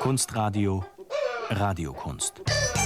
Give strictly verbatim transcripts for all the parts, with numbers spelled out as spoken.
Kunstradio Radiokunst.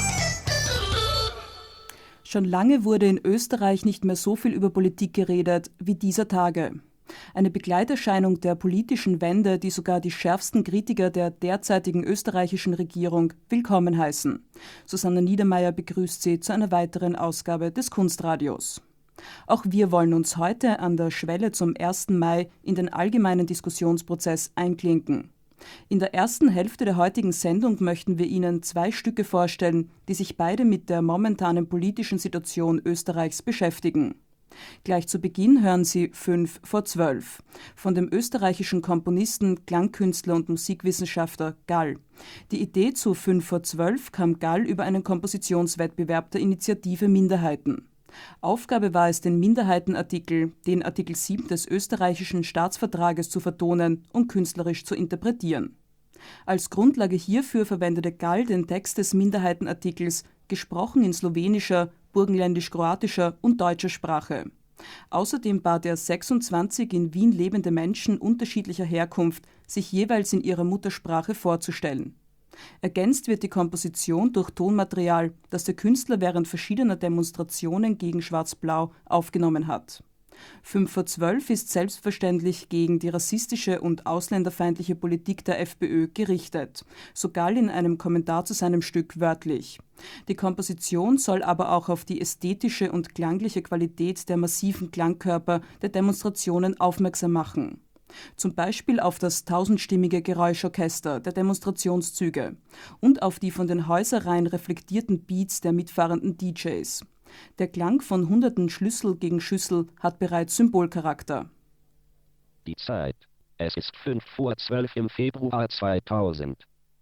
Schon lange wurde in Österreich nicht mehr so viel über Politik geredet wie dieser Tage. Eine Begleiterscheinung der politischen Wende, die sogar die schärfsten Kritiker der derzeitigen österreichischen Regierung willkommen heißen. Susanne Niedermeyer begrüßt Sie zu einer weiteren Ausgabe des Kunstradios. Auch wir wollen uns heute an der Schwelle zum ersten Mai in den allgemeinen Diskussionsprozess einklinken. In der ersten Hälfte der heutigen Sendung möchten wir Ihnen zwei Stücke vorstellen, die sich beide mit der momentanen politischen Situation Österreichs beschäftigen. Gleich zu Beginn hören Sie fünf vor zwölf von dem österreichischen Komponisten, Klangkünstler und Musikwissenschaftler Gall. Die Idee zu fünf vor zwölf kam Gall über einen Kompositionswettbewerb der Initiative Minderheiten. Aufgabe war es, den Minderheitenartikel, den Artikel sieben des österreichischen Staatsvertrages, zu vertonen und künstlerisch zu interpretieren. Als Grundlage hierfür verwendete Gall den Text des Minderheitenartikels, gesprochen in slowenischer, burgenländisch-kroatischer und deutscher Sprache. Außerdem bat er sechsundzwanzig in Wien lebende Menschen unterschiedlicher Herkunft, sich jeweils in ihrer Muttersprache vorzustellen. Ergänzt wird die Komposition durch Tonmaterial, das der Künstler während verschiedener Demonstrationen gegen Schwarz-Blau aufgenommen hat. fünf vor zwölf ist selbstverständlich gegen die rassistische und ausländerfeindliche Politik der FPÖ gerichtet, so Gall in einem Kommentar zu seinem Stück wörtlich. Die Komposition soll aber auch auf die ästhetische und klangliche Qualität der massiven Klangkörper der Demonstrationen aufmerksam machen. Zum Beispiel auf das tausendstimmige Geräuschorchester der Demonstrationszüge und auf die von den Häuserreihen reflektierten Beats der mitfahrenden D Js. Der Klang von hunderten Schlüssel gegen Schüssel hat bereits Symbolcharakter. Die Zeit. Es ist fünf vor zwölf im Februar zweitausend.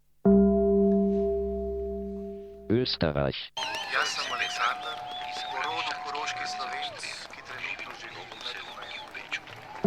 Österreich. Ja sam Alexander iz porodu koroške Slovenci, ki trenutno živi v Beču.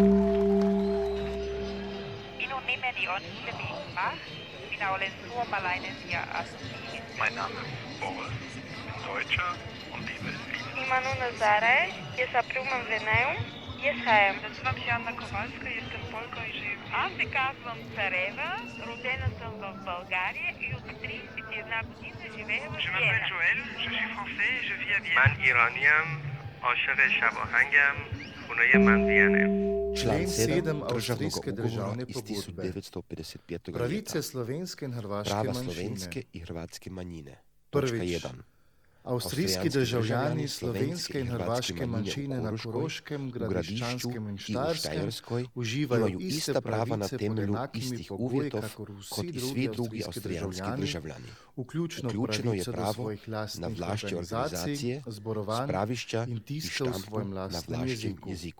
Die ordentliche Wegen macht, bin auch in Vormaleinen hier assoziiert. Mein Name ist Boris, bin Deutscher und lebe in Wien. Има Нуна Зарай, я са Плюман Венеум, я хаем. Називам се Анна Ковалска, я съм Полька и живея. Аз се казвам Царева, родена съм в България и от тридесет и една година живея в Je Виена. m'appelle Joël, je suis français et je vis à Vienne. من ایرانیم، عاشق شب آهنگم، خونه من وینه. Člen sedem avstrijske državne iz pogodbe. tisoč devetsto petdeset petega Pravice leta. slovenske in hrvaške Prava manjšine. slovenske in hrvatske manjine. Točka Prvič. jedan. Avstrijski državljani slovenske in hrvaške manjšine na Koroškem, Gradiščanskem in Štajerskem uživajo imajo iste ista prava na pravice pod temelju enakimi istih pogoji, uvjetov kakor kot vsi i drugi svi drugi avstrijski avstrijanski državljani, državljani. vključno Vključeno je pravico do pravo svojih na lastnih vlašče organizacij, organizacije, zborovanj spravišča in i tiska v štampu svojem na lastnem vlaščem jeziku. jeziku.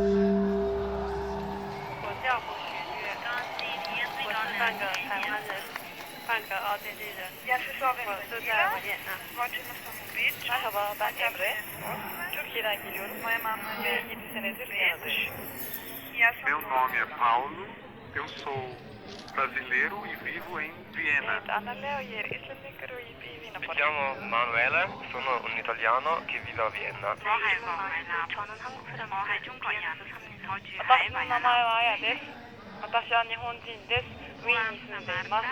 我叫胡徐月，我是半个台湾人，半个奥地利人。我住在维也纳。Merhaba, ben Emre. Türkiye'den geliyorum. Ve yedi senedir Viyana'dayım. Meu nome é Paulo, eu sou brasileiro e vivo em Viena. Anna Leo ger isländingar och i Wien. Mi chiamo Manuele, sono un italiano che vive a Vienna. 저는 한국 사람인데 비엔나에서 삼 년 살고私の名前はあやです。私は日本人です。ウィーンに住んでいます。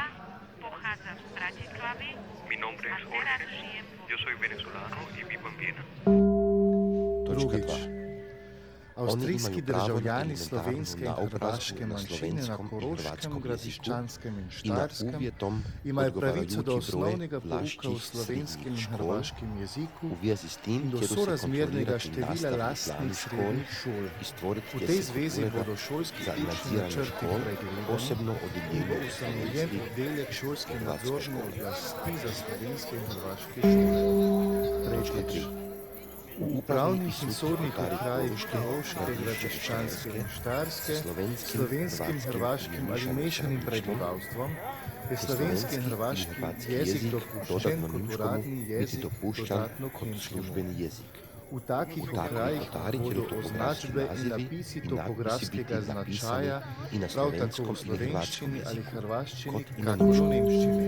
Mi nombre es Jorge, yo soy venezolano y vivo en Viena. Točka Drugič. dva. Avstrijski Oni imajo pravo na državljani elementarno slovenske in naobrazbo hrvaške na manjšine na slovenskom in Koroškem, hrvatskom Gradiščanskem in i na Štajerskem uvjetom imajo pravico do odgovarajući broj osnovnega pouka v vlaških slovenskem in srednjih škol hrvaškem jeziku u vezi s tim in do htjelu se sorazmernega kontrolirati števila nastavu lastnih islamskih škol srednjih šol. i stvoriti V tej deset zvezi ureda bodo šolski za učni nadziranje načrti škol, pregledani posebno in bo oddeljenje ustanovljen slovenskih oddelek šolske hrvatske nadzorne škole. oblasti za slovenske in hrvaške šole. Točka Tretjič. tri. V upravnih in sodnih okrajih Koroške, Gradiščanske in Štajerske, slovenskim, hrvaškim ali mešanim prebivalstvom je slovenski in hrvaški jezik dopuščen kot uradni jezik dodatno k nemškemu. V takih okrajih bodo označbe in napisi topografskega značaja prav tako v slovenščini ali hrvaščini, kakor v nemščini.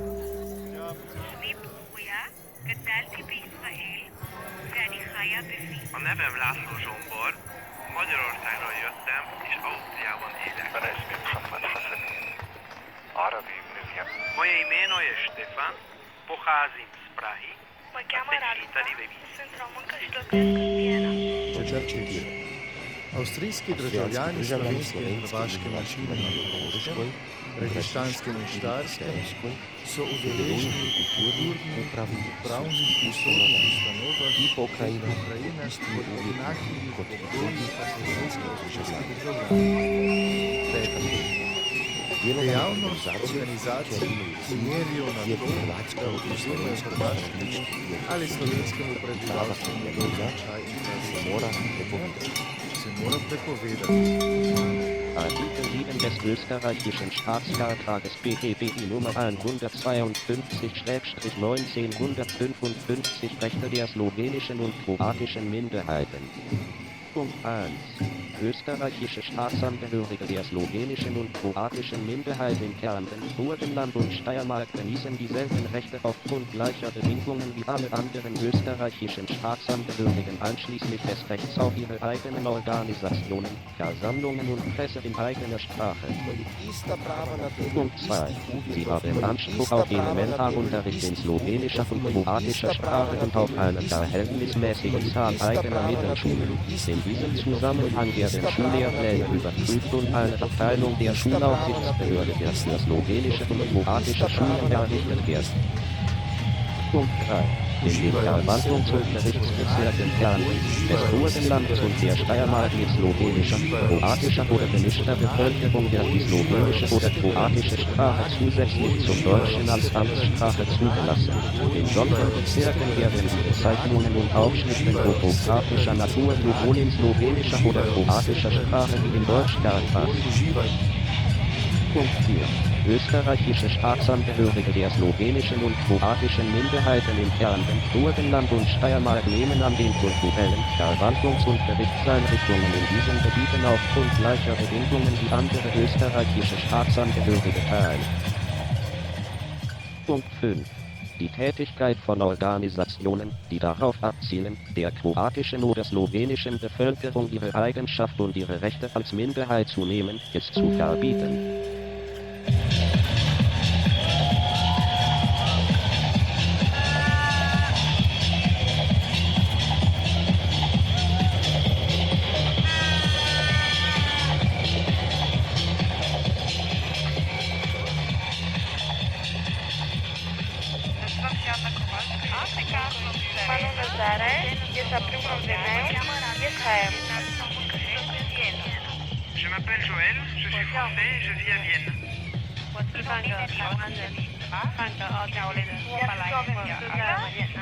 A nevem László Zsombor, Magyarországról jöttem, és Ausztriában élek. أنا اسمي محمد حسن عربي من Moje jméno je Štefan, pocházím z Prahy Mă a cheamă teď Raluca, tady ve Vídni. sunt româncă și locuiesc în Viena. Četrti vir. Avstrijski državljani slovenske in hrvaške manjšine na Koroškem, Regiščanskem in Štajerskem so udeleženi v kulturnih, upravnih in poslovnih ustanovah in pokrajinah pod enakimi pogoji kot slovenski državljani. Peti. Dejavnost organizacij, ki merijo na to, da upoštevajo hrvaškemu ali slovenskemu prebivalstvu njegov značaj in razvoj, se mora prepovedati. Artikel sieben des österreichischen Staatsvertrages B G B I Nummer hundertzweiundfünfzig neunzehnhundertfünfundfünfzig Rechte der slowenischen und kroatischen Minderheiten. Punkt eins. Österreichische Staatsangehörige der slowenischen und kroatischen Minderheit in Kärnten, Burgenland und Steiermark genießen dieselben Rechte aufgrund gleicher Bedingungen wie alle anderen österreichischen Staatsangehörigen einschließlich des Rechts auf ihre eigenen Organisationen, Versammlungen und Presse in eigener Sprache. Punkt zwei. Sie haben Anspruch auf Elementarunterricht in slowenischer und kroatischer Sprache und auf eine verhältnismäßige Zahl eigener Mittelschulen. In diesem Zusammenhang werden Schullehrpläne überprüft und eine Abteilung der Schulaufsichtsbehörde wird für slowenische und kroatische Schulen errichtet werden. Punkt drei. In den Verwaltungs- und Gerichtsbezirken Kärnten, des Burgenlandes und der Steiermark mit slowenischer, kroatischer oder gemischter Bevölkerung wird die slowenische oder kroatische Sprache zusätzlich zum Deutschen als Amtssprache zugelassen. In solchen Bezirken werden die Bezeichnungen und Aufschriften topografischer Natur sowohl in slowenischer oder kroatischer Sprache wie in Deutsch verfasst. Punkt vier. Österreichische Staatsangehörige der slowenischen und kroatischen Minderheiten in Kärnten, Burgenland und Steiermark nehmen an den kulturellen, Verwaltungs- und Gerichtseinrichtungen in diesen Gebieten aufgrund gleicher Bedingungen wie andere österreichische Staatsangehörige teil. Punkt fünf. Die Tätigkeit von Organisationen, die darauf abzielen, der kroatischen oder slowenischen Bevölkerung ihre Eigenschaft und ihre Rechte als Minderheit zu nehmen, ist zu verbieten. Je m'appelle Joël, je suis français et je vis à Vienne. 我是半个台湾人，半个澳大利亚人，我本来我住在维也纳。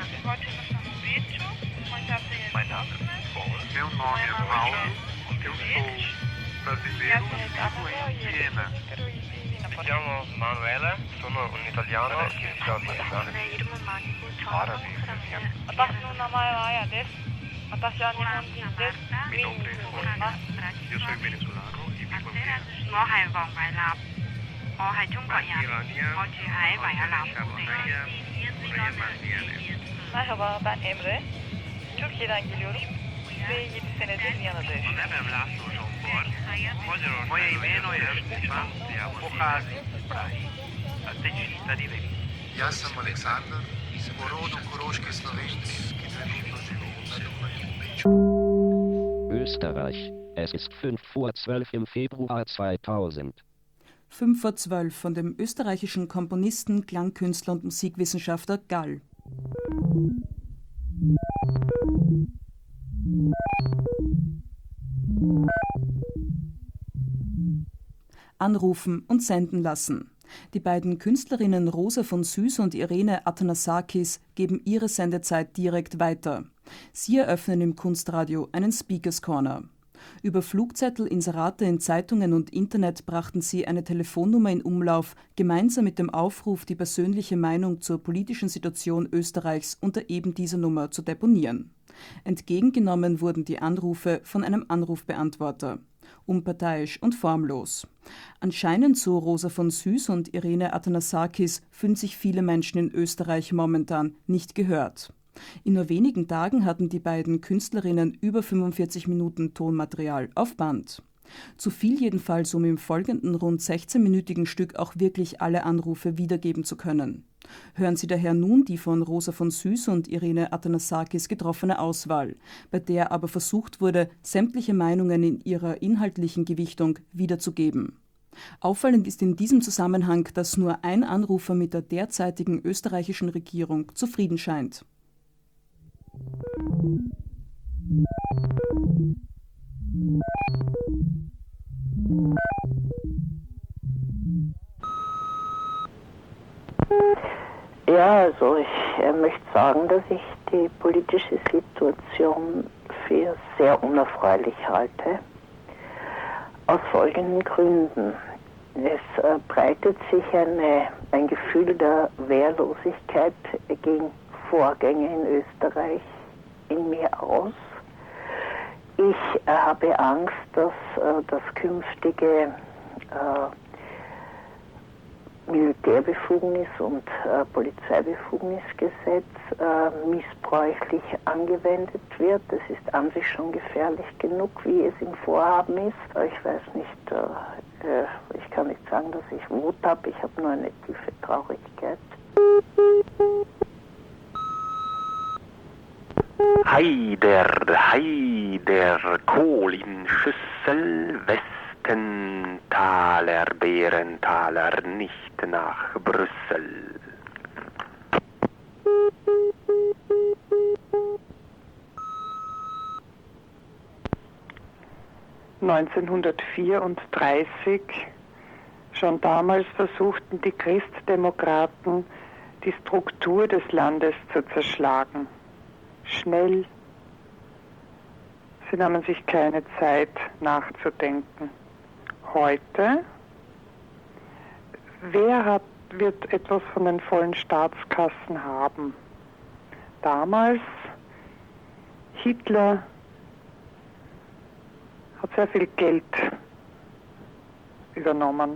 Meu nome é Paulo, eu sou brasileiro e vivo em Viena. Mi chiamo Manuele, sono un italiano e vivo a Vienna. Arabi, Viena. 私の名前はあやです。私は日本人です。 Mi nombre es Jorge, yo soy venezolano y vivo en Viena. 我係黃偉立，我係中國人，我住喺維也納附近。 Merhaba, ben Emre. Türkiye'den geliyorum ve yedi senedir Viyana'da yaşıyorum. Moje jméno je Štefan, pocházím z Prahy a teď tady ve Vídni. Jaz sem Aleksandar, po rodu koroški Slovenec, ki trenutno živi na Dunaju v Beču. Österreich. Es ist fünf vor zwölf im Februar zweitausend. fünf vor zwölf von dem österreichischen Komponisten, Klangkünstler und Musikwissenschaftler Gall. Anrufen und senden lassen. Die beiden Künstlerinnen Rosa von Süß und Irene Athanasakis geben ihre Sendezeit direkt weiter. Sie eröffnen im Kunstradio einen Speakers Corner. Über Flugzettel, Inserate in Zeitungen und Internet brachten sie eine Telefonnummer in Umlauf, gemeinsam mit dem Aufruf, die persönliche Meinung zur politischen Situation Österreichs unter eben dieser Nummer zu deponieren. Entgegengenommen wurden die Anrufe von einem Anrufbeantworter. Unparteiisch und formlos. Anscheinend, so Rosa von Süß und Irene Athanasakis, fühlen sich viele Menschen in Österreich momentan nicht gehört. In nur wenigen Tagen hatten die beiden Künstlerinnen über fünfundvierzig Minuten Tonmaterial auf Band. Zu viel jedenfalls, um im folgenden rund sechzehnminütigen Stück auch wirklich alle Anrufe wiedergeben zu können. Hören Sie daher nun die von Rosa von Süß und Irene Athanasakis getroffene Auswahl, bei der aber versucht wurde, sämtliche Meinungen in ihrer inhaltlichen Gewichtung wiederzugeben. Auffallend ist in diesem Zusammenhang, dass nur ein Anrufer mit der derzeitigen österreichischen Regierung zufrieden scheint. Ja, also ich äh, möchte sagen, dass ich die politische Situation für sehr unerfreulich halte. Aus folgenden Gründen. Es äh, breitet sich eine, ein Gefühl der Wehrlosigkeit gegen Vorgänge in Österreich in mir aus. Ich äh, habe Angst, dass äh, das künftige äh, Militärbefugnis und äh, Polizeibefugnisgesetz äh, missbräuchlich angewendet wird. Das ist an sich schon gefährlich genug, wie es im Vorhaben ist. Ich weiß nicht, äh, ich kann nicht sagen, dass ich Wut habe, ich habe nur eine tiefe Traurigkeit. Heider, Heider, Kohl in Schüssel, Westenthaler, Bärenthaler, nicht nach Brüssel. neunzehnhundertvierunddreißig, schon damals versuchten die Christdemokraten, die Struktur des Landes zu zerschlagen. Schnell. Sie nahmen sich keine Zeit nachzudenken. Heute, wer hat, wird etwas von den vollen Staatskassen haben? Damals, Hitler hat sehr viel Geld übernommen.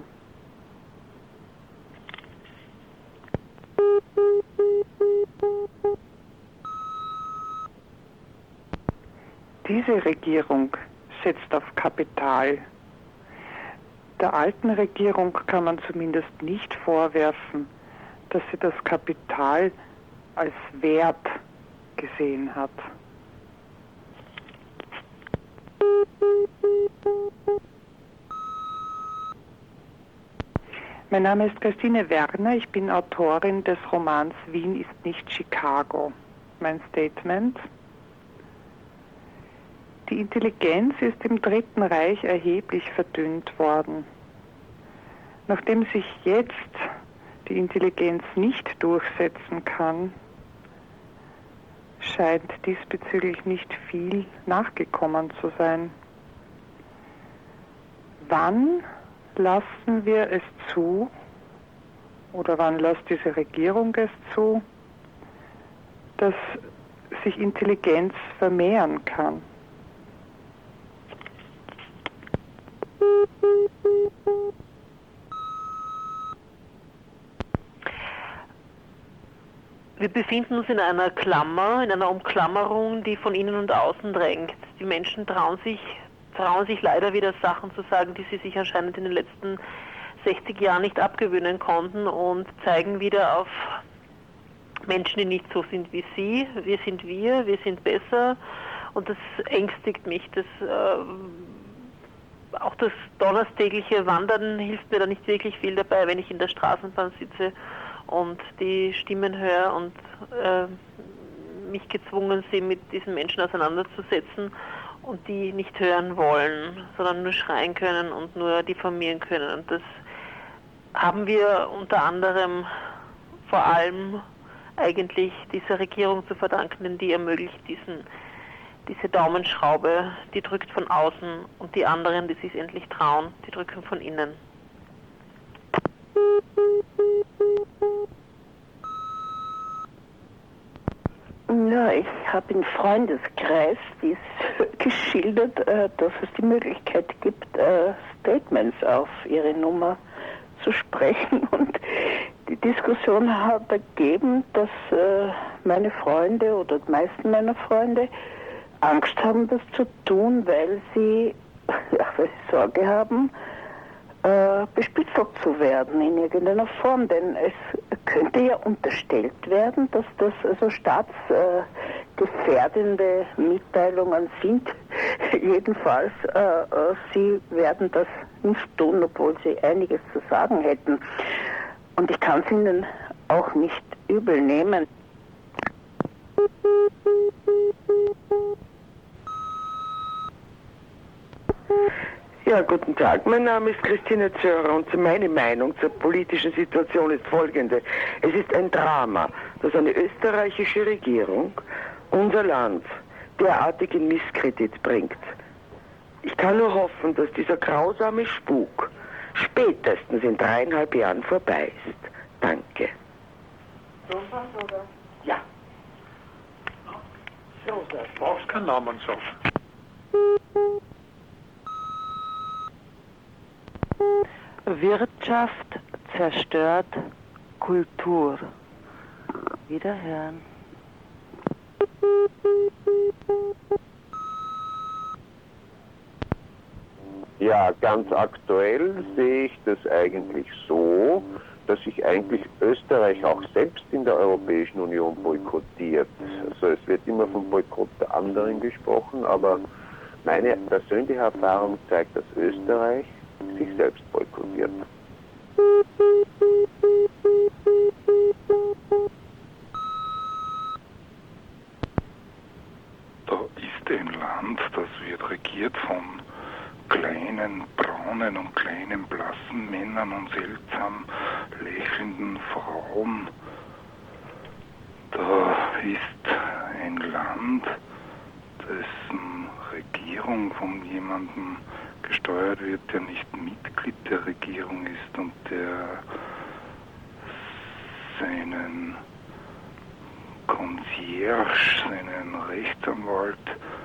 Diese Regierung setzt auf Kapital. Der alten Regierung kann man zumindest nicht vorwerfen, dass sie das Kapital als Wert gesehen hat. Mein Name ist Christine Werner, ich bin Autorin des Romans Wien ist nicht Chicago. Mein Statement: Die Intelligenz ist im Dritten Reich erheblich verdünnt worden. Nachdem sich jetzt die Intelligenz nicht durchsetzen kann, scheint diesbezüglich nicht viel nachgekommen zu sein. Wann lassen wir es zu, oder wann lässt diese Regierung es zu, dass sich Intelligenz vermehren kann? Wir befinden uns in einer Klammer, in einer Umklammerung, die von innen und außen drängt. Die Menschen trauen sich, trauen sich leider wieder Sachen zu sagen, die sie sich anscheinend in den letzten sechzig Jahren nicht abgewöhnen konnten, und zeigen wieder auf Menschen, die nicht so sind wie sie. Wir sind wir, wir sind besser, und das ängstigt mich. Das, äh, auch das donnerstägliche Wandern hilft mir da nicht wirklich viel dabei, wenn ich in der Straßenbahn sitze und die Stimmen höre und äh, mich gezwungen sehe, mit diesen Menschen auseinanderzusetzen, und die nicht hören wollen, sondern nur schreien können und nur diffamieren können. Und das haben wir unter anderem vor allem eigentlich dieser Regierung zu verdanken, denn die ermöglicht diesen, diese Daumenschraube, die drückt von außen, und die anderen, die sich endlich trauen, die drücken von innen. Ja, ich habe im Freundeskreis dies geschildert, äh, dass es die Möglichkeit gibt, äh, Statements auf ihre Nummer zu sprechen, und die Diskussion hat ergeben, dass äh, meine Freunde oder die meisten meiner Freunde Angst haben, das zu tun, weil sie ja, Sorge haben, äh, bespitzelt zu werden in irgendeiner Form, denn es könnte ja unterstellt werden, dass das also staatsgefährdende äh, Mitteilungen sind. Jedenfalls, äh, äh, sie werden das nicht tun, obwohl sie einiges zu sagen hätten. Und ich kann es ihnen auch nicht übel nehmen. Ja, guten Tag. Mein Name ist Christine Zörer und meine Meinung zur politischen Situation ist folgende. Es ist ein Drama, dass eine österreichische Regierung unser Land derartig in Misskredit bringt. Ich kann nur hoffen, dass dieser grausame Spuk spätestens in dreieinhalb Jahren vorbei ist. Danke. Ja. Du brauchst keinen Namen sagen. Wirtschaft zerstört Kultur. Wiederhören. Ja, ganz aktuell sehe ich das eigentlich so, dass sich eigentlich Österreich auch selbst in der Europäischen Union boykottiert. Also es wird immer vom Boykott der anderen gesprochen, aber meine persönliche Erfahrung zeigt, dass Österreich sich selbst boykottiert. Da ist ein Land, das wird regiert von kleinen, braunen und kleinen, blassen Männern und seltsam lächelnden Frauen. Da ist ein Land, dessen Regierung von jemandem gesteuert wird, der nicht Mitglied der Regierung ist und der seinen Concierge, seinen Rechtsanwalt,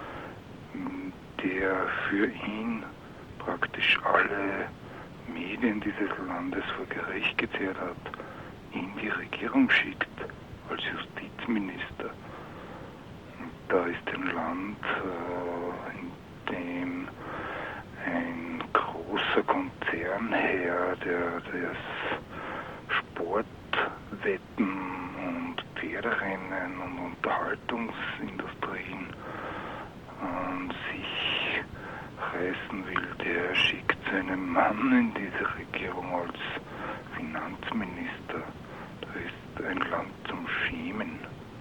der für ihn praktisch alle Medien dieses Landes vor Gericht gezerrt hat, in die Regierung schickt als Justizminister. Da ist ein Land, in dem ein großer Konzernherr, der das Sportwetten und Pferderennen und Unterhaltungsindustrien an sich reißen will, der schickt seinen Mann in diese Regierung als Finanzminister. Da ist ein Land zum Schämen.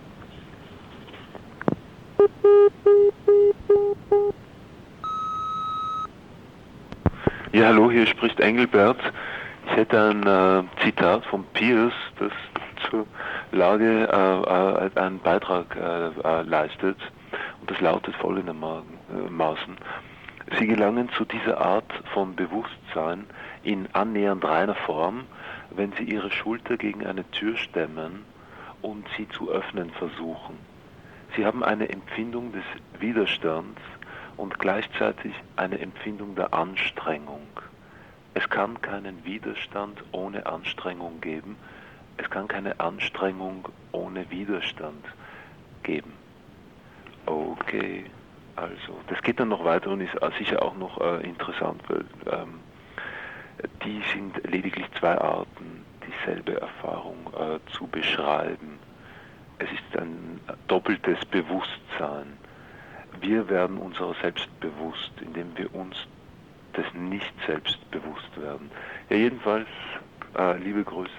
Ja, hallo, hier spricht Engelbert. Ich hätte ein äh, Zitat von Pierce, das zur Lage äh, äh, einen Beitrag äh, äh, leistet. Und das lautet folgendermaßen. Sie gelangen zu dieser Art von Bewusstsein in annähernd reiner Form, wenn sie ihre Schulter gegen eine Tür stemmen und sie zu öffnen versuchen. Sie haben eine Empfindung des Widerstands und gleichzeitig eine Empfindung der Anstrengung. Es kann keinen Widerstand ohne Anstrengung geben. Es kann keine Anstrengung ohne Widerstand geben. Okay, also das geht dann noch weiter und ist sicher auch noch äh, interessant, weil ähm, die sind lediglich zwei Arten, dieselbe Erfahrung äh, zu beschreiben. Es ist ein doppeltes Bewusstsein. Wir werden unserer selbst bewusst, indem wir uns des nicht selbst bewusst werden. Ja, jedenfalls, äh, liebe Grüße.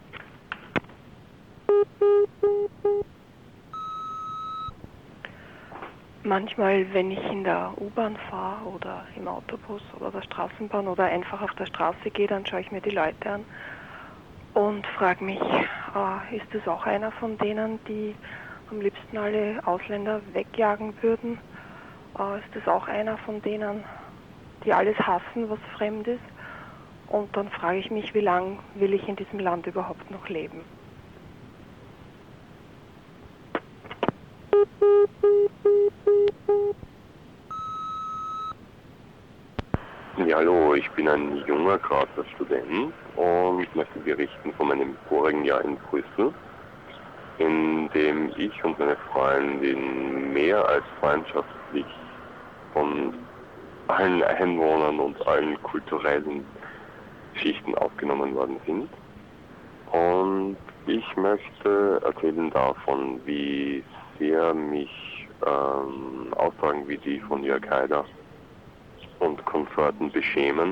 Manchmal, wenn ich in der U-Bahn fahre oder im Autobus oder der Straßenbahn oder einfach auf der Straße gehe, dann schaue ich mir die Leute an und frage mich, äh, ist das auch einer von denen, die am liebsten alle Ausländer wegjagen würden? Äh, ist das auch einer von denen, die alles hassen, was fremd ist? Und dann frage ich mich, wie lange will ich in diesem Land überhaupt noch leben? Ja, hallo, ich bin ein junger Grazer Student und möchte berichten von meinem vorigen Jahr in Brüssel, in dem ich und meine Freundin mehr als freundschaftlich von allen Einwohnern und allen kulturellen Schichten aufgenommen worden sind. Und ich möchte erzählen davon, wie sehr mich ähm, Aussagen wie die von Jörg Haider und Konsorten beschämen.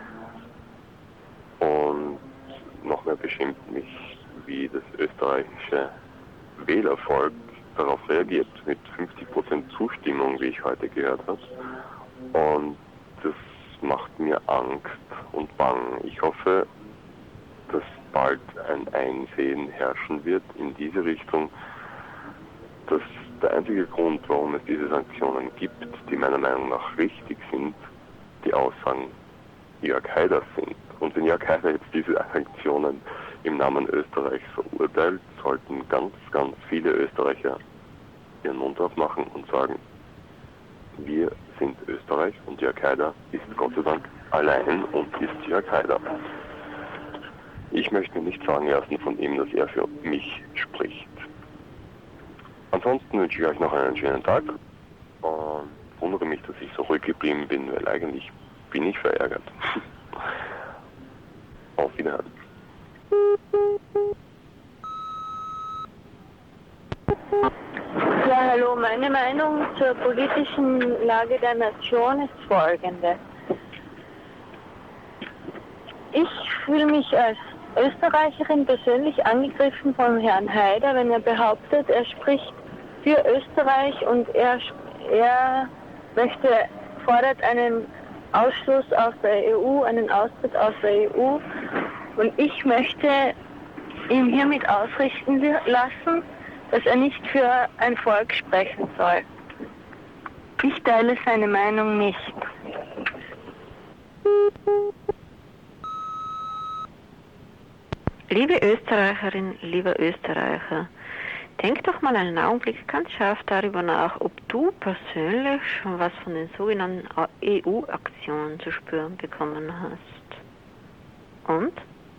Und noch mehr beschämt mich, wie das österreichische Wählervolk darauf reagiert, mit fünfzig Prozent Zustimmung, wie ich heute gehört habe. Und das macht mir Angst und Bang. Ich hoffe, dass bald ein Einsehen herrschen wird in diese Richtung, dass der einzige Grund, warum es diese Sanktionen gibt, die meiner Meinung nach richtig sind, die Aussagen Jörg Haiders sind. Und wenn Jörg Haider jetzt diese Sanktionen im Namen Österreichs verurteilt, sollten ganz, ganz viele Österreicher ihren Mund aufmachen und sagen, wir sind Österreich und Jörg Haider ist Gott sei Dank allein und ist Jörg Haider. Ich möchte nicht sagen lassen von ihm, dass er für mich spricht. Ansonsten wünsche ich euch noch einen schönen Tag und wundere mich, dass ich so ruhig geblieben bin, weil eigentlich bin ich verärgert. Auf Wiederhören. Ja, hallo, meine Meinung zur politischen Lage der Nation ist folgende. Ich fühle mich als Österreicherin persönlich angegriffen von Herrn Haider, wenn er behauptet, er spricht für Österreich und er, er möchte, fordert einen Ausschluss aus der E U, einen Austritt aus der E U. Und ich möchte ihm hiermit ausrichten lassen, dass er nicht für ein Volk sprechen soll. Ich teile seine Meinung nicht. Liebe Österreicherin, lieber Österreicher, denk doch mal einen Augenblick ganz scharf darüber nach, ob du persönlich schon was von den sogenannten E U-Aktionen zu spüren bekommen hast. Und?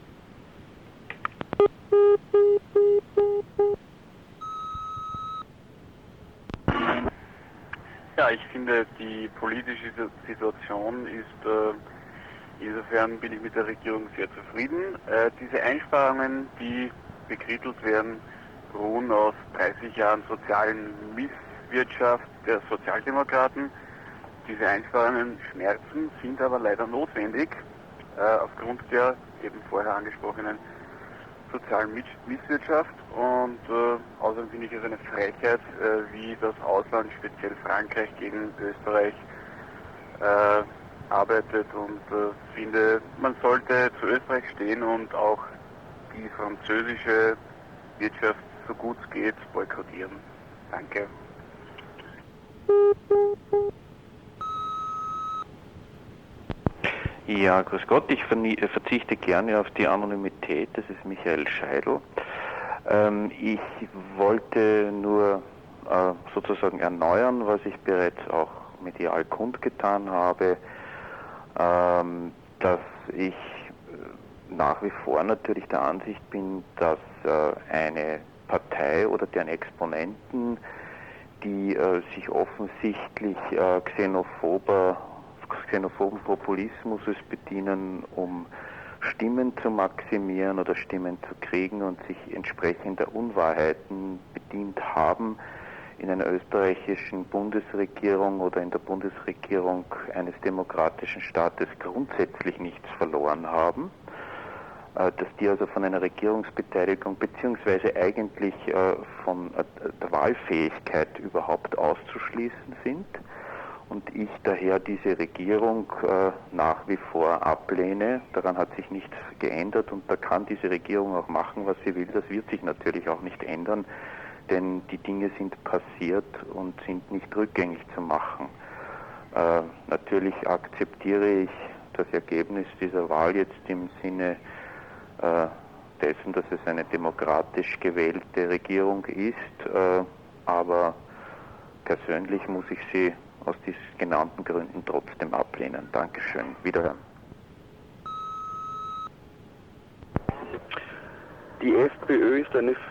Ja, ich finde, die politische Situation ist, äh, insofern bin ich mit der Regierung sehr zufrieden. Äh, diese Einsparungen, die bekrittelt werden, beruhen auf dreißig Jahren sozialen Misswirtschaft der Sozialdemokraten. Diese Einsparungen schmerzen, sind aber leider notwendig, äh, aufgrund der eben vorher angesprochenen sozialen Misswirtschaft. Und äh, außerdem finde ich es eine Frechheit, äh, wie das Ausland, speziell Frankreich, gegen Österreich äh, arbeitet, und äh, finde, man sollte zu Österreich stehen und auch die französische Wirtschaft, so gut es geht, boykottieren. Danke. Ja, grüß Gott, ich verzichte gerne auf die Anonymität, das ist Michael Scheidl. Ähm, ich wollte nur äh, sozusagen erneuern, was ich bereits auch medial kundgetan habe, ähm, dass ich nach wie vor natürlich der Ansicht bin, dass äh, eine Partei oder deren Exponenten, die äh, sich offensichtlich äh, xenophober xenophoben Populismus bedienen, um Stimmen zu maximieren oder Stimmen zu kriegen und sich entsprechender Unwahrheiten bedient haben, in einer österreichischen Bundesregierung oder in der Bundesregierung eines demokratischen Staates grundsätzlich nichts verloren haben, dass die also von einer Regierungsbeteiligung beziehungsweise eigentlich von der Wahlfähigkeit überhaupt auszuschließen sind. Und ich daher diese Regierung äh, nach wie vor ablehne. Daran hat sich nichts geändert und da kann diese Regierung auch machen, was sie will. Das wird sich natürlich auch nicht ändern, denn die Dinge sind passiert und sind nicht rückgängig zu machen. Äh, natürlich akzeptiere ich das Ergebnis dieser Wahl jetzt im Sinne äh, dessen, dass es eine demokratisch gewählte Regierung ist, äh, aber persönlich muss ich sie aus diesen genannten Gründen trotzdem ablehnen. Dankeschön. Wiederhören. Die FPÖ ist eine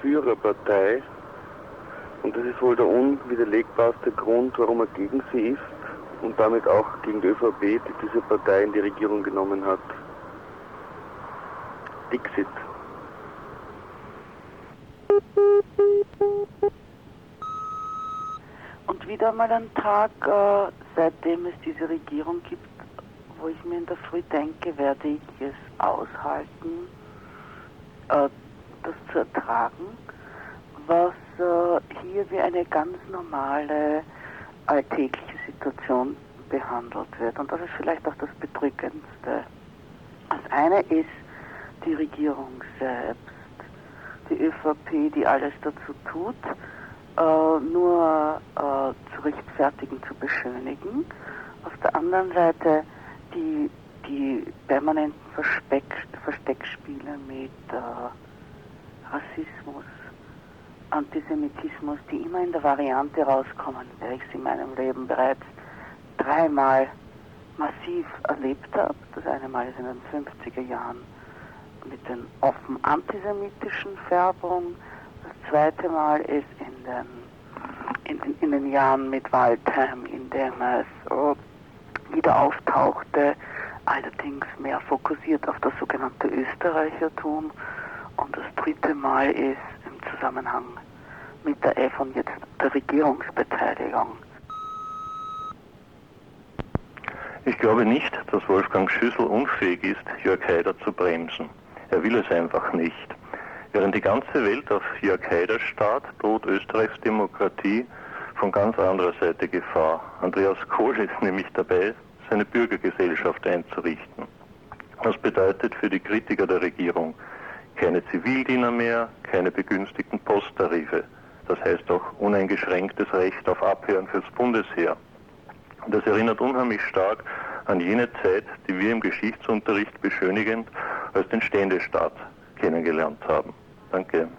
Führerpartei und das ist wohl der unwiderlegbarste Grund, warum er gegen sie ist. und damit auch gegen die ÖVP, die diese Partei in die Regierung genommen hat. Dixit. Und wieder mal ein Tag, äh, seitdem es diese Regierung gibt, wo ich mir in der Früh denke, werde ich es aushalten, äh, das zu ertragen, was äh, hier wie eine ganz normale alltägliche Situation behandelt wird. Und das ist vielleicht auch das Bedrückendste. Das eine ist die Regierung selbst, die ÖVP, die alles dazu tut, äh, nur äh, zu rechtfertigen, zu beschönigen. Auf der anderen Seite die, die permanenten Versteck, Versteckspiele mit äh, Rassismus, Antisemitismus, die immer in der Variante rauskommen, der ich sie in meinem Leben bereits dreimal massiv erlebt habe. Das eine Mal ist in den fünfziger Jahren mit den offen antisemitischen Färbungen. Das zweite Mal ist in den, in, in, in den Jahren mit Waldheim, in dem es oh, wieder auftauchte, allerdings mehr fokussiert auf das sogenannte Österreichertum. Und das dritte Mal ist im Zusammenhang mit der F und jetzt der Regierungsbeteiligung. Ich glaube nicht, dass Wolfgang Schüssel unfähig ist, Jörg Haider zu bremsen. Er will es einfach nicht. Während die ganze Welt auf Jörg Haider starrt, droht Österreichs Demokratie von ganz anderer Seite Gefahr. Andreas Kohl ist nämlich dabei, seine Bürgergesellschaft einzurichten. Das bedeutet für die Kritiker der Regierung keine Zivildiener mehr, keine begünstigten Posttarife. Das heißt auch uneingeschränktes Recht auf Abhören fürs Bundesheer. Das erinnert unheimlich stark an jene Zeit, die wir im Geschichtsunterricht beschönigend als den Ständestaat kennengelernt haben. Danke.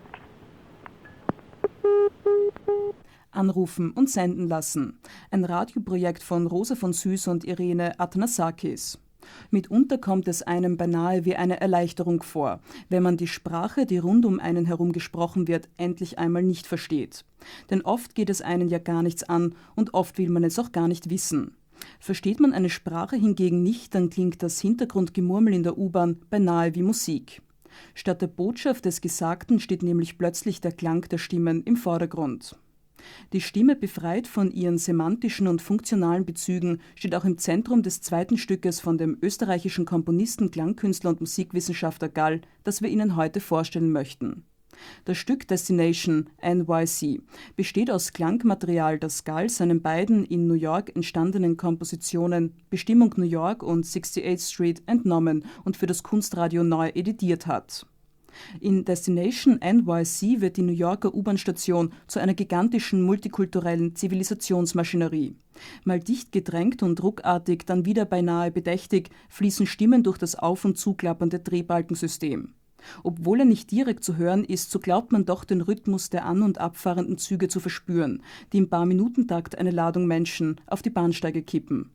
Anrufen und senden lassen. Ein Radioprojekt von Rosa von Süß und Irene Athanasakis. Mitunter kommt es einem beinahe wie eine Erleichterung vor, wenn man die Sprache, die rund um einen herum gesprochen wird, endlich einmal nicht versteht. Denn oft geht es einen ja gar nichts an und oft will man es auch gar nicht wissen. Versteht man eine Sprache hingegen nicht, dann klingt das Hintergrundgemurmel in der U-Bahn beinahe wie Musik. Statt der Botschaft des Gesagten steht nämlich plötzlich der Klang der Stimmen im Vordergrund. Die Stimme, befreit von ihren semantischen und funktionalen Bezügen, steht auch im Zentrum des zweiten Stückes von dem österreichischen Komponisten, Klangkünstler und Musikwissenschaftler Gall, das wir Ihnen heute vorstellen möchten. Das Stück Destination N Y C besteht aus Klangmaterial, das Gall seinen beiden in New York entstandenen Kompositionen Bestimmung New York und sixty-eighth Street entnommen und für das Kunstradio neu editiert hat. In Destination N Y C wird die New Yorker U-Bahn-Station zu einer gigantischen multikulturellen Zivilisationsmaschinerie. Mal dicht gedrängt und ruckartig, dann wieder beinahe bedächtig, fließen Stimmen durch das auf- und zuklappernde Drehbalkensystem. Obwohl er nicht direkt zu hören ist, so glaubt man doch den Rhythmus der an- und abfahrenden Züge zu verspüren, die im Paar-Minuten-Takt eine Ladung Menschen auf die Bahnsteige kippen.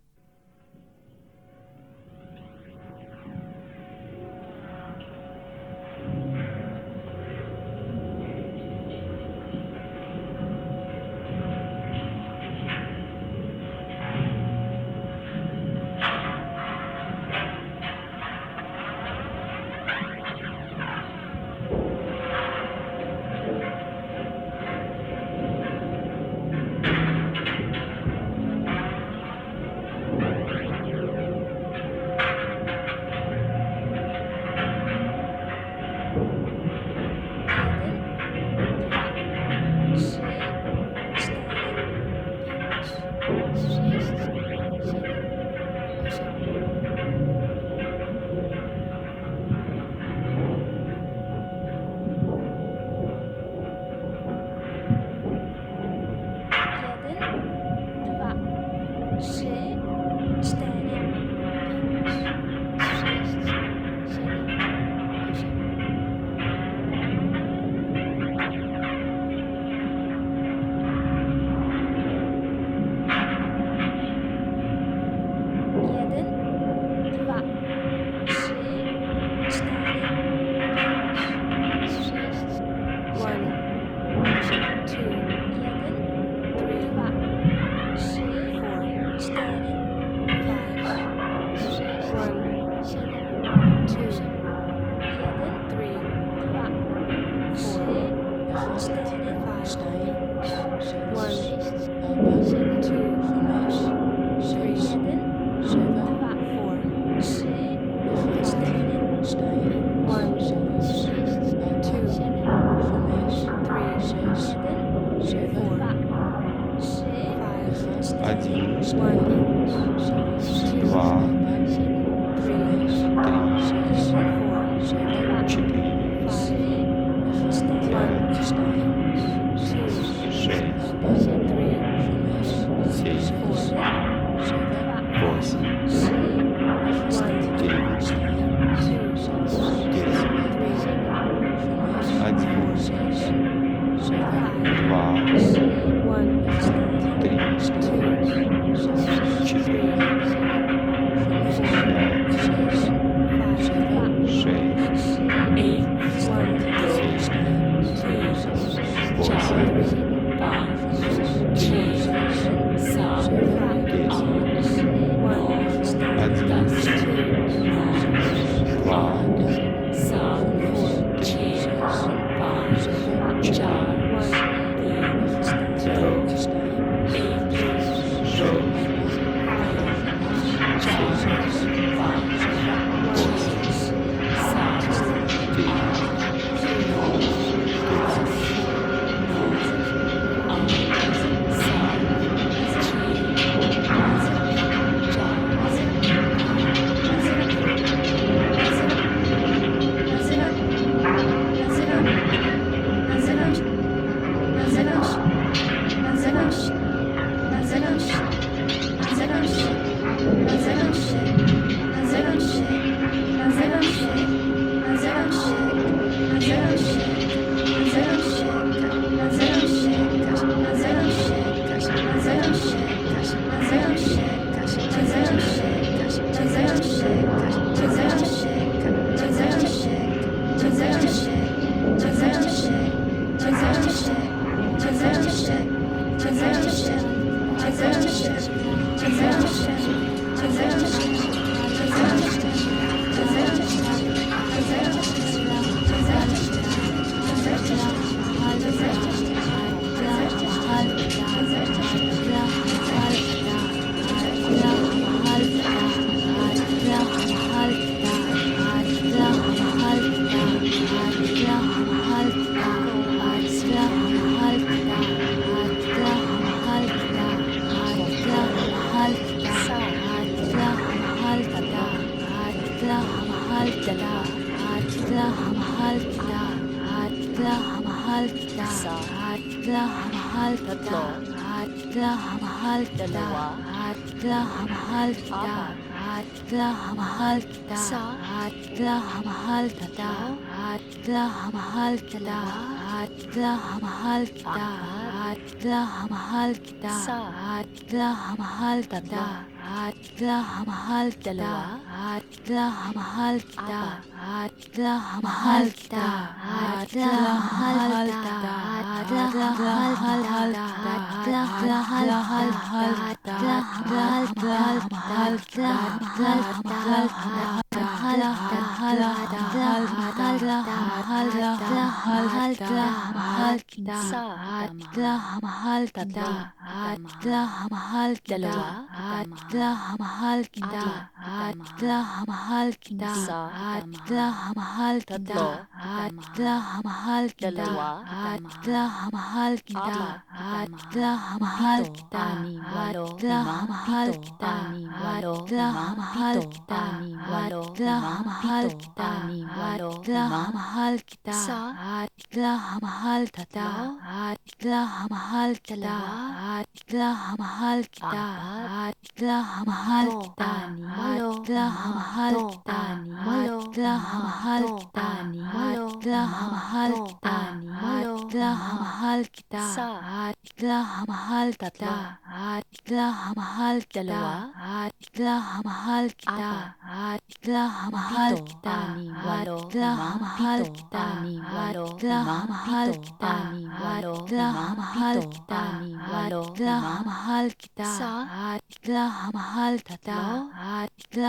Saat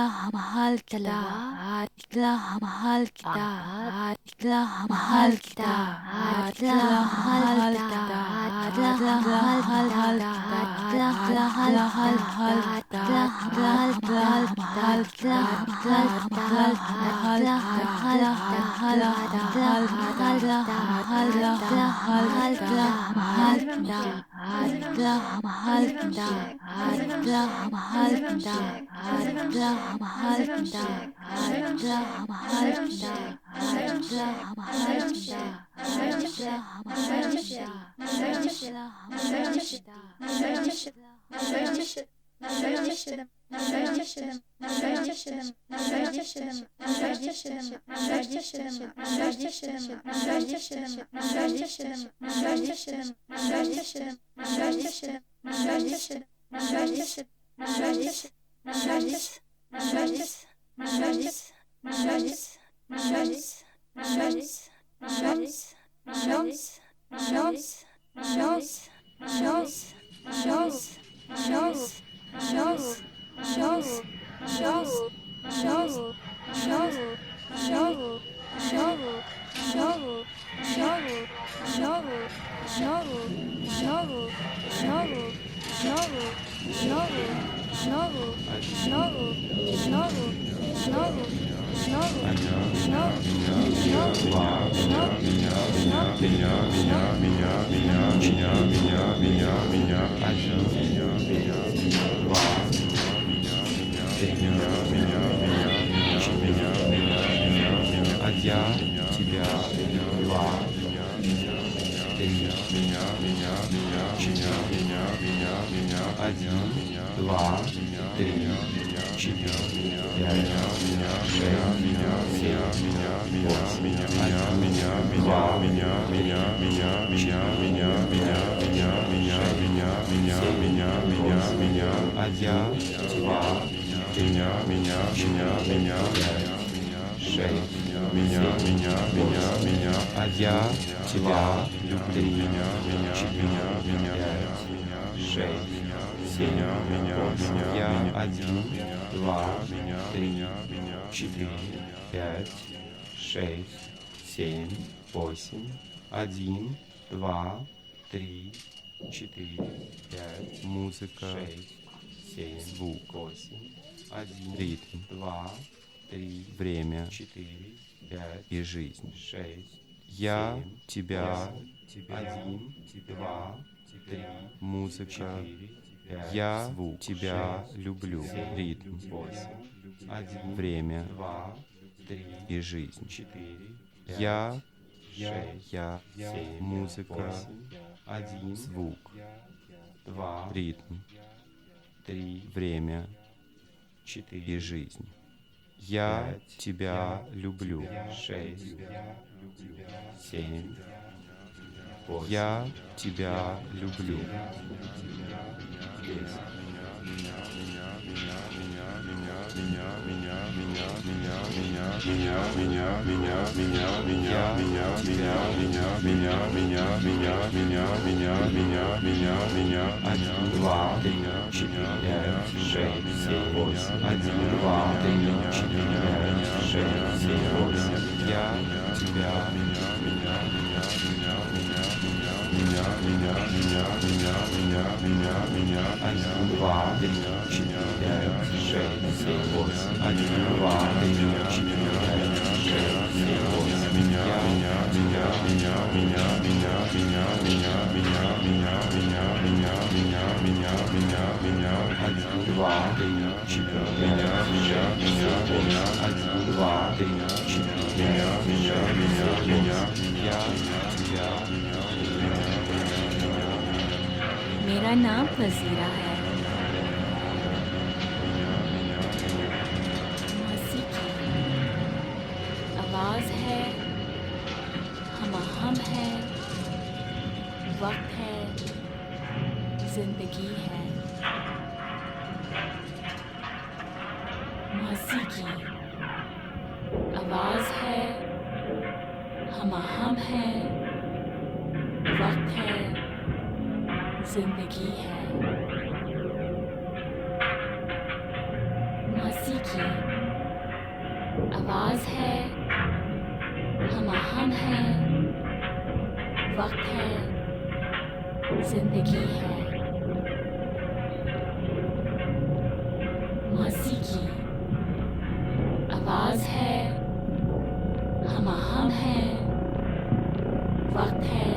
mahal kita, telah mahal kita, telah mahal kita, telah mahal kita, telah mahal kita, telah mahal kita, telah mahal kita, telah mahal Один, два, три, четыре, пять, музыка, шесть, семь, звук, восемь, один, ритм, два, три, время, четыре, пять и жизнь, шесть, я, тебя, один, два, три, музыка, я, звук, тебя люблю, ритм, восемь, один, время, два, три и жизнь, четыре, я, я, семь, музыка, один, звук, два, ритм, три, время, четыре, жизнь. Я тебя люблю. Шесть, семь, я тебя люблю. Один, два, три, четыре, шесть, семь, восемь. Один, два, три, четыре, шесть, семь, восемь. Я тебя меня, меня, меня, меня, меня, меня, меня. Один, два, три, четыре, шесть, семь, восемь. Один, два, три, четыре, шесть, семь, восемь. Меня, меня, меня, меня, меня, меня, меня, меня, меня, меня, меня, меня, меня, меня, меня, меня. Один, два, три, четыре, меня, меня, меня, меня. Один, два, три, четыре, меня, меня, меня, меня. Я тебя. मेरा नाम फजीरा है। मसीह की आवाज़ है, हम हम है, वक्त है, जिंदगी है। मसीह की आवाज़ है, हम हम है, वक्त है, जिंदगी है। मसीह की आवाज है, हम हम है, वक्त है, जिंदगी है। मौसीकी आवाज है, हम हम है, वक्त है,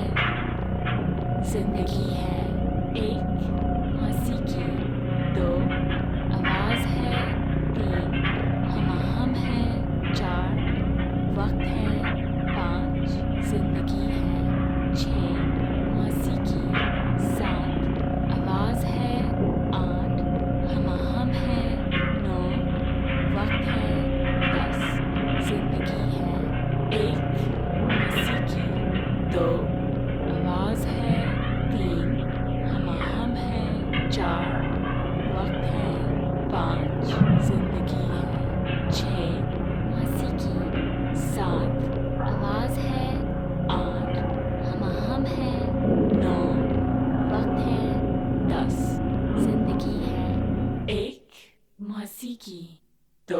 जिंदगी है। एक मौसीकी, दो आवाज है, तीन हम हम है, चार वक्त है, पाँच जिंदगी है, छः मौसीकी, सात आवाज है, आठ हम हम है, नौ वक्त है, दस जिंदगी है। एक मौसीकी, दो आवाज है, तीन हम हम है, चार वक्त है, पाँच जिंदगी है, छः मौसीकी, सात आवाज है, आठ हम हम है, नौ वक्त है, दस जिंदगी है। एक मौसीकी, दो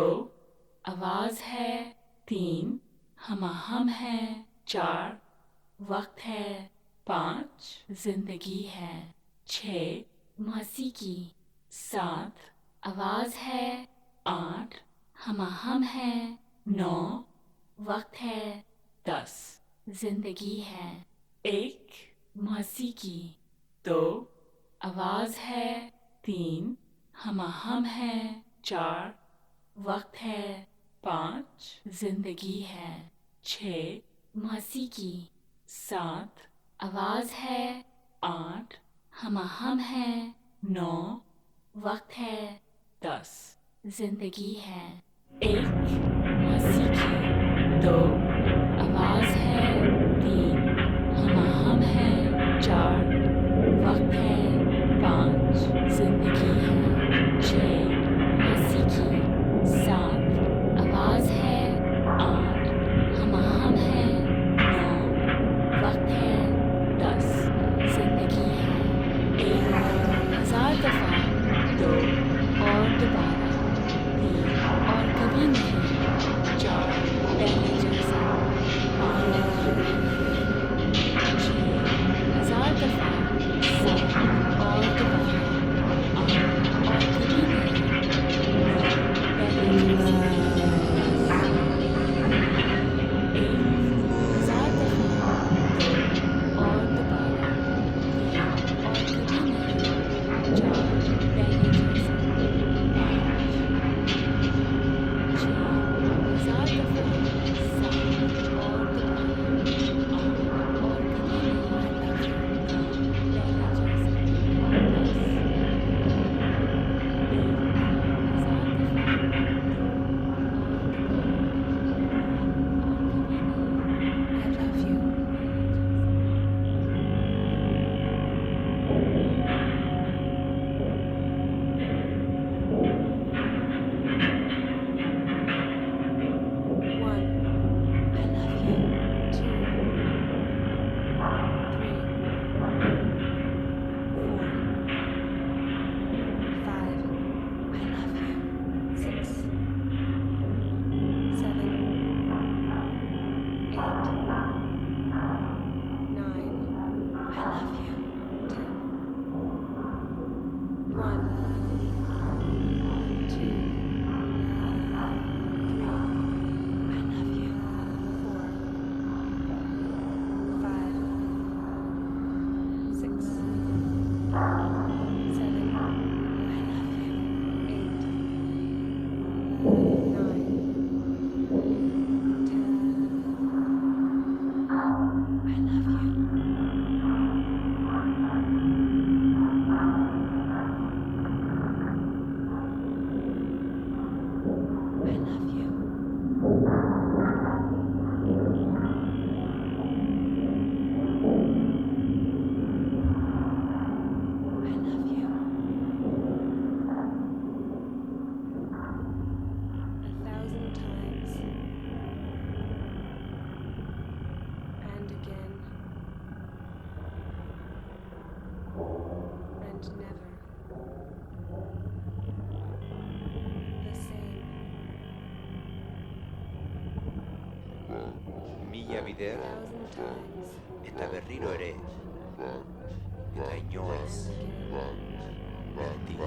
आवाज है, तीन हम हम है, चार वक्त है, पाँच जिंदगी है, छः मौसीकी, सात आवाज है, आठ हम हम है, नौ वक्त है, दस जिंदगी है। एक मौसीकी, दो आवाज है, तीन हम हम है, चार वक्त है, पाँच जिंदगी है, छः मौसीकी, सात आवाज है, आठ हम हम है, नौ वक्त है, दस जिंदगी है। एक मौसीकी, दो आवाज है, तीन हम हम है, चार वक्त है, पाँच जिंदगी है, छः मौसीकी, सात आवाज है, आठ हम हम है, नौ वक्त है, दस जिंदगी है। एक हजार दफा, दो और दोबारा, तीन और कभी नहीं, चार पहले जैसा, पाँच छः हजार दफा, सात और दोबारा, आठ और कभी नहीं, नौ पहले जैसा, एक हजार दफा, दो और दोबारा, तीन और कभी नहीं, चार पहले जैसा, पाँच छः हजार दफा, सात और दोबारा, आठ और कभी नहीं, नौ पहले जैसा, दस एक हजार दफा, दो I love you. One, I love you. Two, three, four, five, I love you. Six, seven, eight, nine, I love you. Ten, one, two, three, I love you. Four, five, six, seven, I love you. Eight, nine, ten, I love you. I love you. I love you. A thousand times. And again. And never. The same. Mila bider, eta berriro ere, eta inoiz, berti,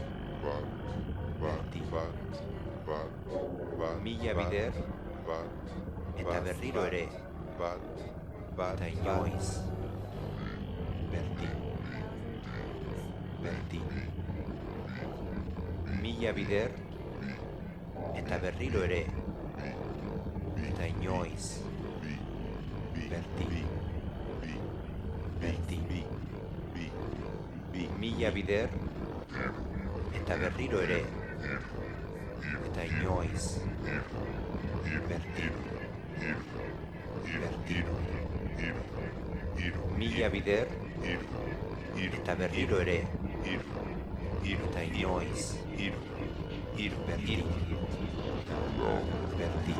berti, mila bider, eta berriro ere, eta inoiz, berti, berti, mila bider, eta berriro ere, eta inoiz, berti, berti, mila bider, eta berriro ere, eta inoiz, berti, berti, mila bider, eta berriro ere, eta inoiz, berti, berti,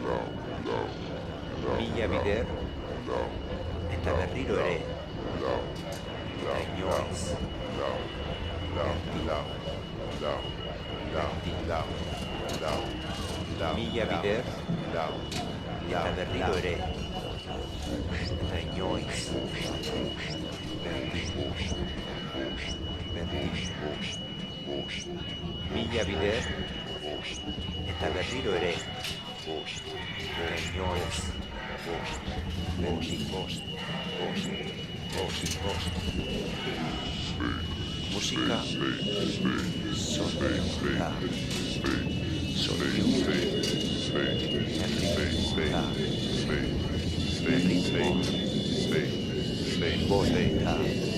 mila bider, eta berriro ere, eta inoiz, berti, berti, mila bider, eta berriro ere, eta inoiz, berti, berti, mila bider, eta berriro ere, eta inoiz, berti, musika, sonorità, sonido, ritmosità, ritmo, bontà,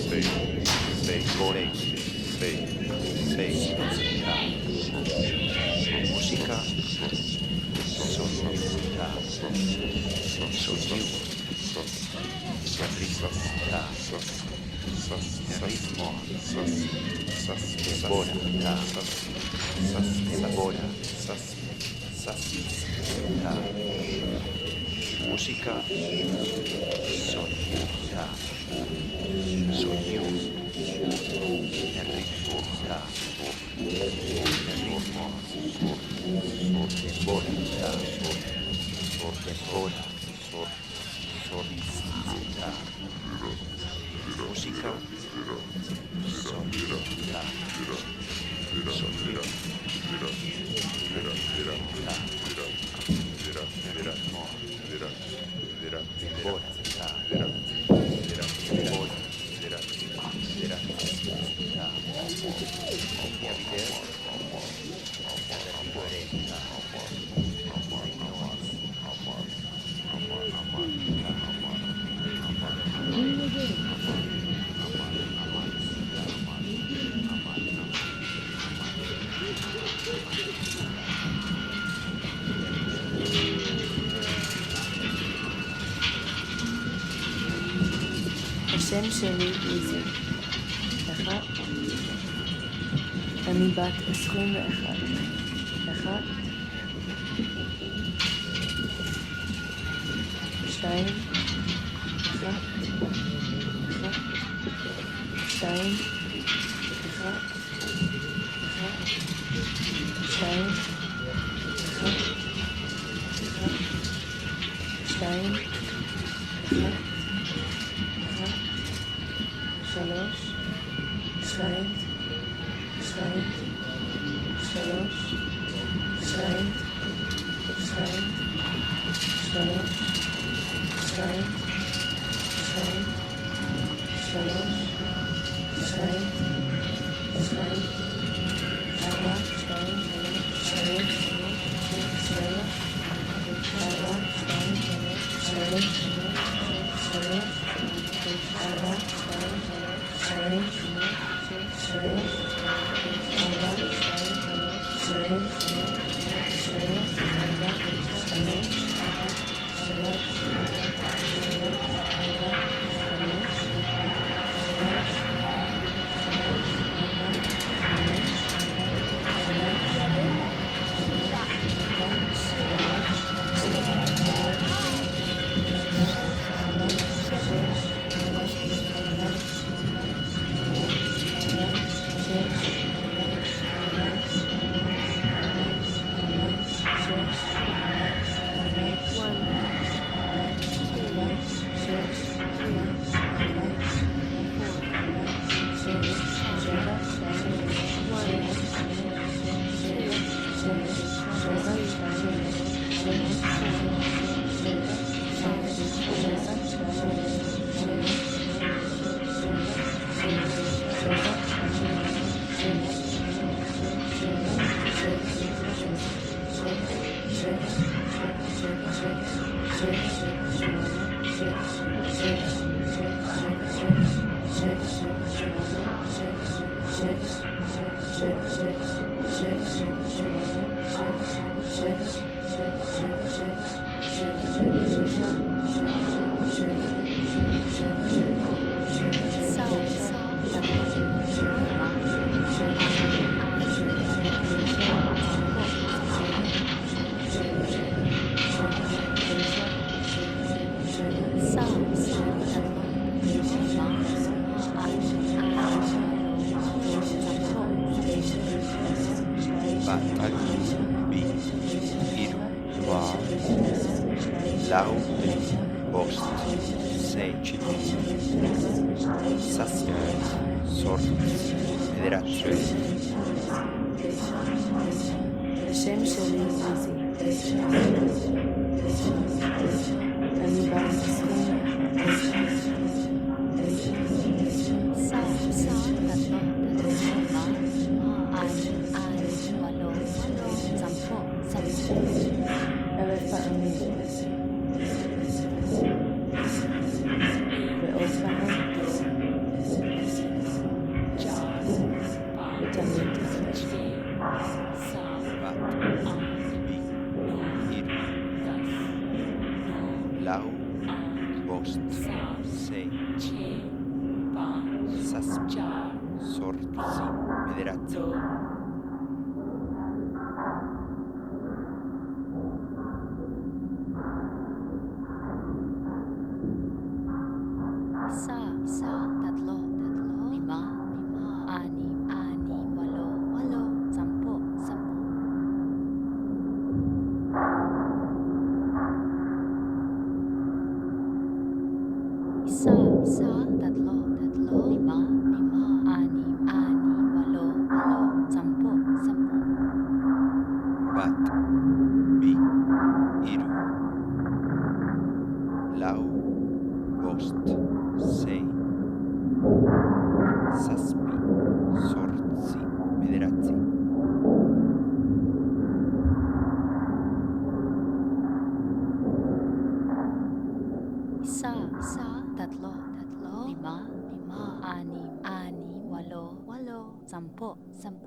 velocità, musica, sonorità, sonido, ritmosità, ritmo, bontà, elabora, sassicità, musica, sonorità, sonido, ritmosità, ritmo, bontà, elabora, sonorità, musica, sonorità, sonido, השם שלי איזי. אחד. אני בת עשרים ואחת. אחד. שתיים. אחת. אחת. שתיים. אחת. אחת. שתיים. אחת. אחת. שתיים. אחת. שלוש, שתיים, שתיים, שלוש, שתיים, שתיים, שלוש, שתיים, שתיים, שלוש, שתיים, שתיים, ארבע, שתיים, שלוש, שלוש, ארבע, שתיים, שלוש, שלוש, ארבע, שתיים, שלוש, שלוש, ארבע, שתיים, שלוש, שלוש, ארבע, שלוש, שלוש, sampo, sampo.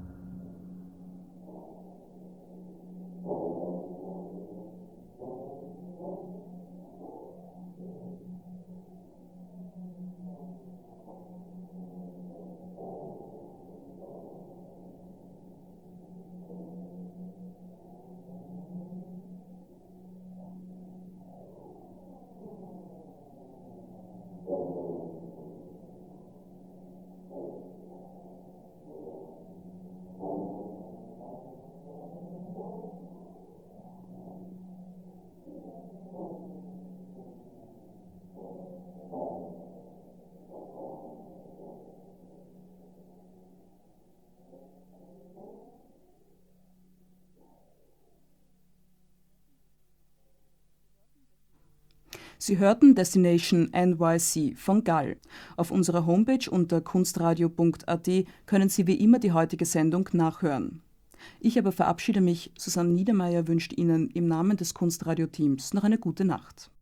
Sie hörten Destination N Y C von Gall. Auf unserer Homepage unter kunstradio punkt a t können Sie wie immer die heutige Sendung nachhören. Ich aber verabschiede mich. Susanne Niedermeyer wünscht Ihnen im Namen des Kunstradio-Teams noch eine gute Nacht.